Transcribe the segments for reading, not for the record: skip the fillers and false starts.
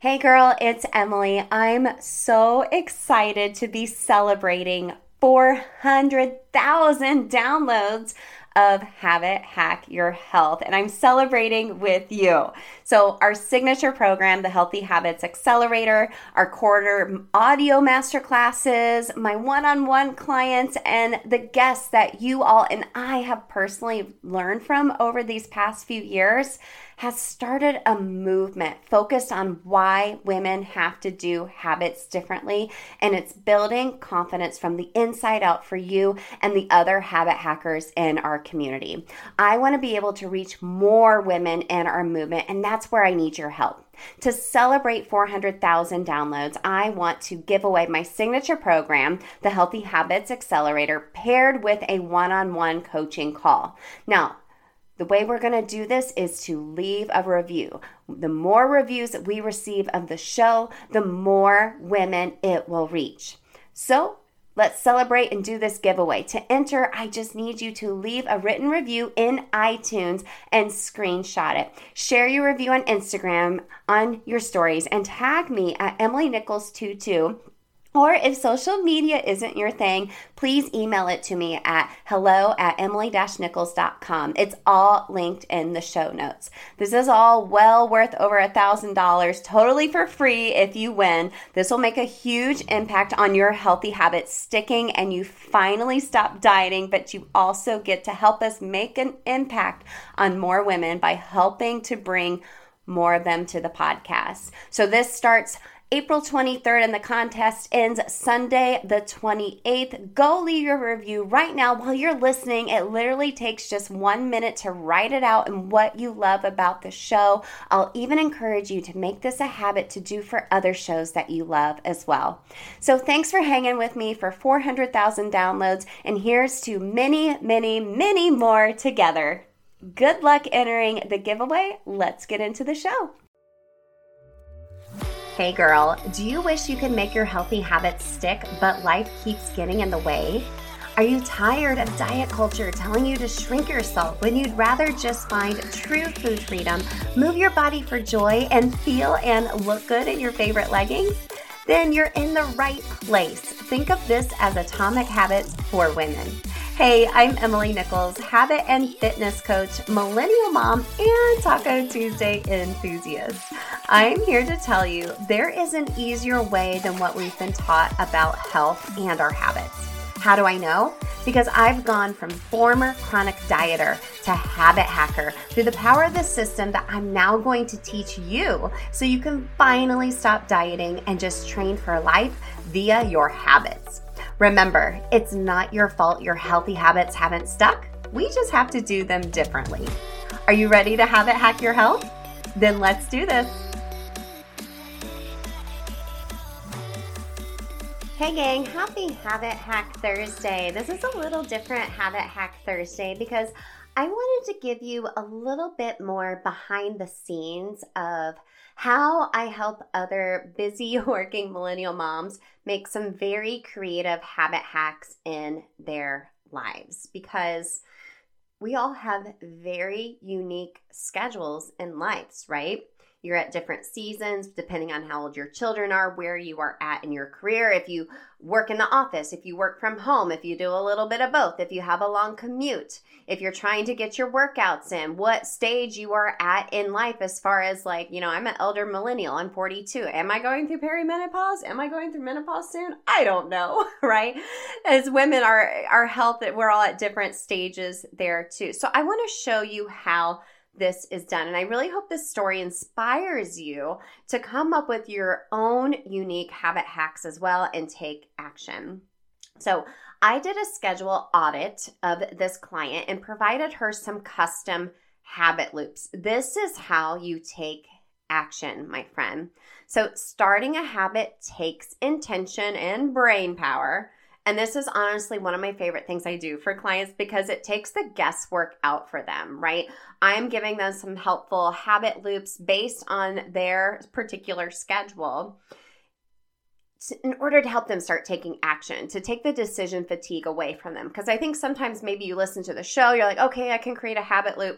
Hey girl, it's Emily. I'm so excited to be celebrating 400,000 downloads of Habit Hack Your Health, and I'm celebrating with you. So our signature program, the Healthy Habits Accelerator, our quarter audio masterclasses, my one-on-one clients, and the guests that you all and I have personally learned from over these past few years has started a movement focused on why women have to do habits differently, and it's building confidence from the inside out for you and the other habit hackers in our community. I want to be able to reach more women in our movement, and that's where I need your help. To celebrate 400,000 downloads, I want to give away my signature program, the Healthy Habits Accelerator, paired with a one-on-one coaching call. Now, the way we're going to do this is to leave a review. The more reviews that we receive of the show, the more women it will reach. So let's celebrate and do this giveaway. To enter, I just need you to leave a written review in iTunes and screenshot it. Share your review on Instagram on your stories and tag me at Emily Nichols22. Or if social media isn't your thing, please email it to me at hello@emily-nichols.com. It's all linked in the show notes. This is all well worth over $1,000, totally for free if you win. This will make a huge impact on your healthy habits sticking and you finally stop dieting, but you also get to help us make an impact on more women by helping to bring more of them to the podcast. So this starts April 23rd, and the contest ends Sunday the 28th. Go leave your review right now while you're listening. It literally takes just 1 minute to write it out and what you love about the show. I'll even encourage you to make this a habit to do for other shows that you love as well. So thanks for hanging with me for 400,000 downloads, and here's to many, many, many more together. Good luck entering the giveaway. Let's get into the show. Hey girl, do you wish you could make your healthy habits stick, but life keeps getting in the way? Are you tired of diet culture telling you to shrink yourself when you'd rather just find true food freedom, move your body for joy, and feel and look good in your favorite leggings? Then you're in the right place. Think of this as Atomic Habits for women. Hey, I'm Emily Nichols, habit and fitness coach, millennial mom, and Taco Tuesday enthusiast. I'm here to tell you there is an easier way than what we've been taught about health and our habits. How do I know? Because I've gone from former chronic dieter to habit hacker through the power of the system that I'm now going to teach you so you can finally stop dieting and just train for life via your habits. Remember, it's not your fault your healthy habits haven't stuck. We just have to do them differently. Are you ready to habit hack your health? Then let's do this. Hey gang, happy Habit Hack Thursday. This is a little different Habit Hack Thursday because I wanted to give you a little bit more behind the scenes of how I help other busy working millennial moms make some very creative habit hacks in their lives, because we all have very unique schedules and lives, right? You're at different seasons depending on how old your children are, where you are at in your career, if you work in the office, if you work from home, if you do a little bit of both, if you have a long commute, if you're trying to get your workouts in, what stage you are at in life as far as I'm an elder millennial, I'm 42. Am I going through perimenopause? Am I going through menopause soon? I don't know, right? As women, our health, we're all at different stages there too. So I want to show you how this is done. And I really hope this story inspires you to come up with your own unique habit hacks as well and take action. So I did a schedule audit of this client and provided her some custom habit loops. This is how you take action, my friend. So starting a habit takes intention and brain power. And this is honestly one of my favorite things I do for clients because it takes the guesswork out for them, right? I'm giving them some helpful habit loops based on their particular schedule in order to help them start taking action, to take the decision fatigue away from them. Because I think sometimes maybe you listen to the show, you're like, okay, I can create a habit loop,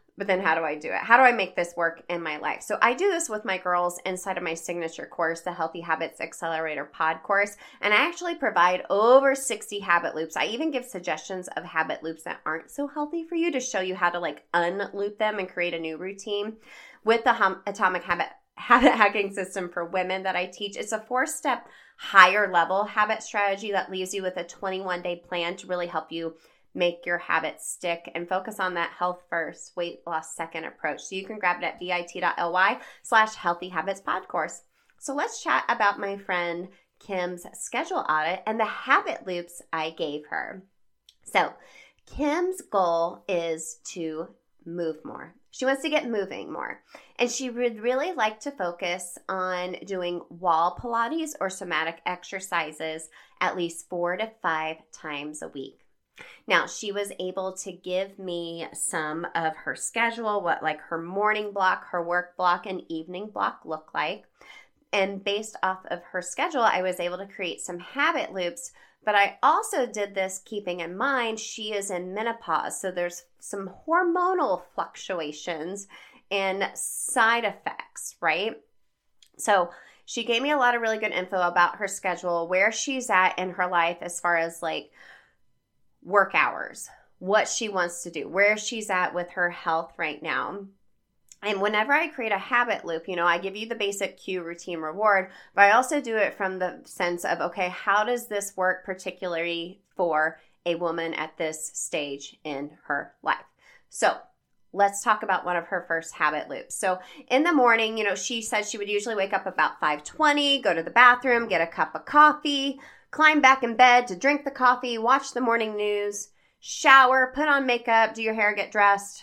But then how do I do it? How do I make this work in my life? So I do this with my girls inside of my signature course, the Healthy Habits Accelerator Pod course. And I actually provide over 60 habit loops. I even give suggestions of habit loops that aren't so healthy for you to show you how to like unloop them and create a new routine. With the Atomic Habit Hacking System for Women that I teach, it's a 4-step higher level habit strategy that leaves you with a 21-day plan to really help you make your habits stick and focus on that health first, weight loss second approach. So you can grab it at bit.ly/healthy habits pod course. So let's chat about my friend Kim's schedule audit and the habit loops I gave her. So Kim's goal is to move more. She wants to get moving more. And she would really like to focus on doing wall Pilates or somatic exercises at least 4 to 5 times a week. Now, she was able to give me some of her schedule, what like her morning block, her work block, and evening block look like. And based off of her schedule, I was able to create some habit loops. But I also did this keeping in mind she is in menopause. So there's some hormonal fluctuations and side effects, right? So she gave me a lot of really good info about her schedule, where she's at in her life as far as like work hours, what she wants to do, where she's at with her health right now. And whenever I create a habit loop, I give you the basic cue, routine, reward, but I also do it from the sense of, okay, how does this work particularly for a woman at this stage in her life? So let's talk about one of her first habit loops. So in the morning, she said she would usually wake up about 5:20, go to the bathroom, get a cup of coffee, climb back in bed to drink the coffee, watch the morning news, shower, put on makeup, do your hair, get dressed,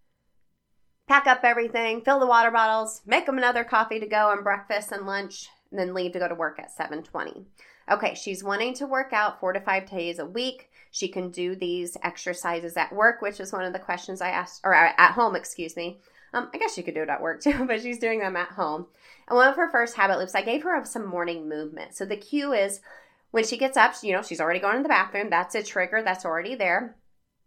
pack up everything, fill the water bottles, make them another coffee to go and breakfast and lunch, and then leave to go to work at 7:20. Okay, she's wanting to work out 4 to 5 days a week. She can do these exercises at work, which is one of the questions I asked, or at home, excuse me. I guess she could do it at work too, but she's doing them at home. And one of her first habit loops, I gave her some morning movement. So the cue is, when she gets up, she's already going to the bathroom. That's a trigger that's already there.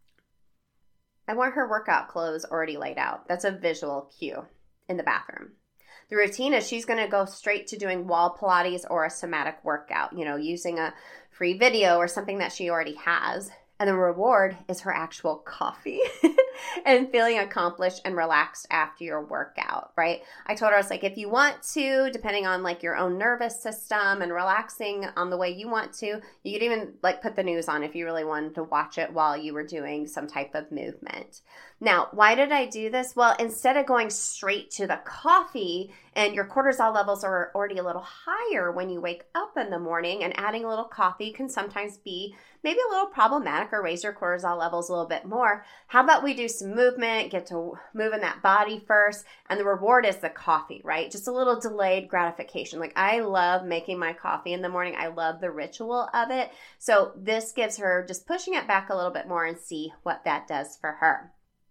I want her workout clothes already laid out. That's a visual cue in the bathroom. The routine is she's going to go straight to doing wall Pilates or a somatic workout, using a free video or something that she already has. And the reward is her actual coffee and feeling accomplished and relaxed after your workout, right? I told her, I was like, if you want to, depending on like your own nervous system and relaxing on the way you want to, you could even like put the news on if you really wanted to watch it while you were doing some type of movement. Now, why did I do this? Well, instead of going straight to the coffee, and your cortisol levels are already a little higher when you wake up in the morning, and adding a little coffee can sometimes be maybe a little problematic or raise your cortisol levels a little bit more. How about we do some movement, get to moving that body first, and the reward is the coffee, right? Just a little delayed gratification. Like, I love making my coffee in the morning. I love the ritual of it. So this gives her just pushing it back a little bit more and see what that does for her.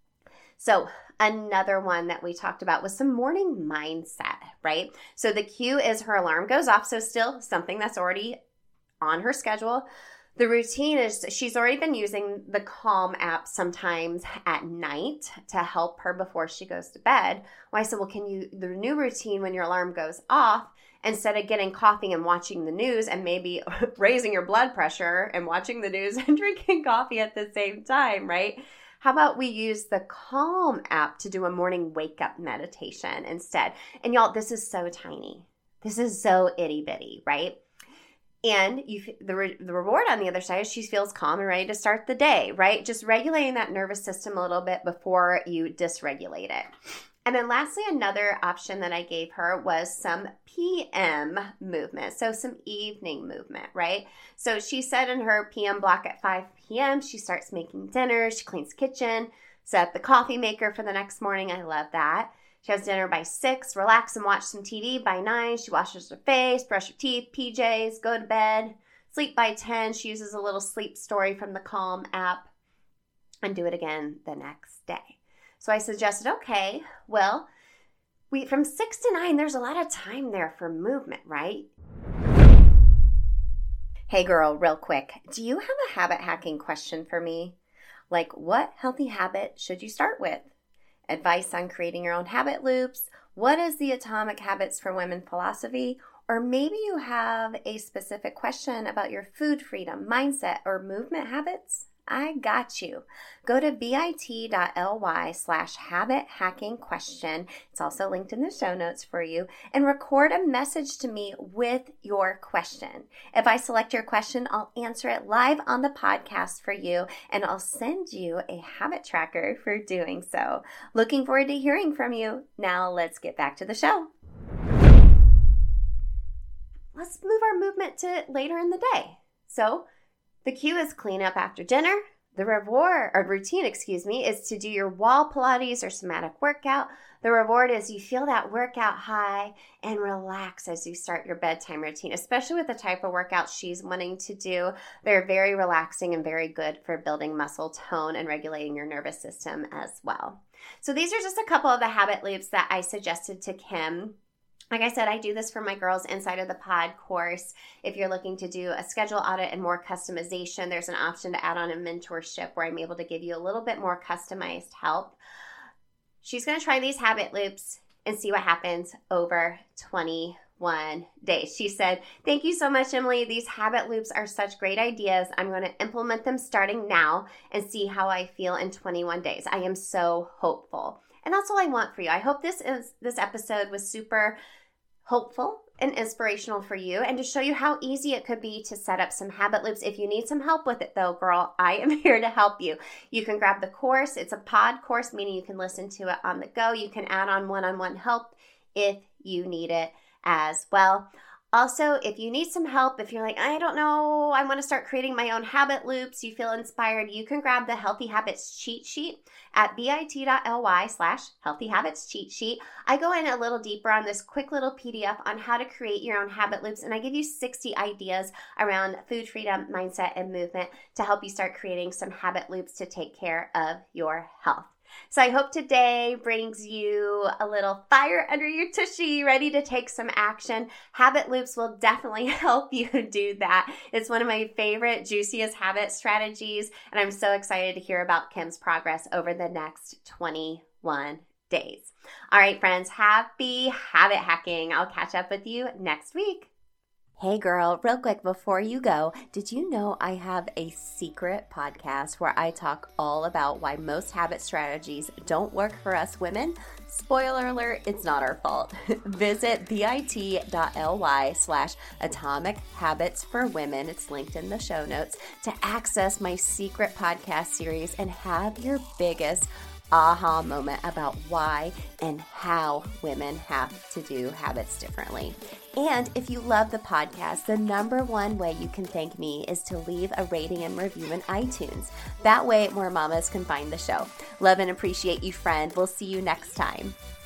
So another one that we talked about was some morning mindset, right? So the cue is her alarm goes off. So still something that's already on her schedule. The routine is she's already been using the Calm app sometimes at night to help her before she goes to bed. Well, I said, well, the new routine when your alarm goes off, instead of getting coffee and watching the news and maybe raising your blood pressure and watching the news and drinking coffee at the same time, right? How about we use the Calm app to do a morning wake-up meditation instead? And y'all, this is so tiny. This is so itty-bitty, right? And the reward on the other side is she feels calm and ready to start the day, right? Just regulating that nervous system a little bit before you dysregulate it. And then lastly, another option that I gave her was some PM movement. So some evening movement, right? So she said in her PM block at 5 p.m., she starts making dinner, she cleans the kitchen, set the coffee maker for the next morning. I love that. She has dinner by 6, relax and watch some TV. By 9, she washes her face, brush her teeth, PJs, go to bed. Sleep by 10. She uses a little sleep story from the Calm app and do it again the next day. So I suggested, okay, well, from 6 to 9, there's a lot of time there for movement, right? Hey girl, real quick, do you have a habit hacking question for me? Like, what healthy habit should you start with? advice on creating your own habit loops, what is the Atomic Habits for Women philosophy, or maybe you have a specific question about your food freedom, mindset, or movement habits, I got you. Go to bit.ly/habit hacking question. It's also linked in the show notes for you, and record a message to me with your question. If I select your question, I'll answer it live on the podcast for you, and I'll send you a habit tracker for doing so. Looking forward to hearing from you. Now let's get back to the show. Let's move our movement to later in the day. So the cue is clean up after dinner. The routine is to do your wall Pilates or somatic workout. The reward is you feel that workout high and relax as you start your bedtime routine, especially with the type of workout she's wanting to do. They're very relaxing and very good for building muscle tone and regulating your nervous system as well. So these are just a couple of the habit loops that I suggested to Kim. Like I said, I do this for my girls inside of the pod course. If you're looking to do a schedule audit and more customization, there's an option to add on a mentorship where I'm able to give you a little bit more customized help. She's going to try these habit loops and see what happens over 21 days. She said, "Thank you so much, Emily. These habit loops are such great ideas. I'm going to implement them starting now and see how I feel in 21 days. I am so hopeful." And that's all I want for you. I hope this episode was super hopeful and inspirational for you, and to show you how easy it could be to set up some habit loops. If you need some help with it though, girl, I am here to help you. You can grab the course. It's a pod course, meaning you can listen to it on the go. You can add on one-on-one help if you need it as well. Also, if you need some help, if you're like, I don't know, I want to start creating my own habit loops, you feel inspired, you can grab the Healthy Habits cheat sheet at bit.ly/Healthy Habits cheat sheet. I go in a little deeper on this quick little PDF on how to create your own habit loops, and I give you 60 ideas around food freedom, mindset, and movement to help you start creating some habit loops to take care of your health. So I hope today brings you a little fire under your tushy, ready to take some action. Habit loops will definitely help you do that. It's one of my favorite, juiciest habit strategies, and I'm so excited to hear about Kim's progress over the next 21 days. All right, friends, happy habit hacking. I'll catch up with you next week. Hey girl, real quick before you go, did you know I have a secret podcast where I talk all about why most habit strategies don't work for us women? Spoiler alert, it's not our fault. Visit bit.ly/Atomic Habits for Women. It's linked in the show notes to access my secret podcast series and have your biggest aha moment about why and how women have to do habits differently. And if you love the podcast, the number one way you can thank me is to leave a rating and review in iTunes. That way more mamas can find the show. Love and appreciate you, friend. We'll see you next time.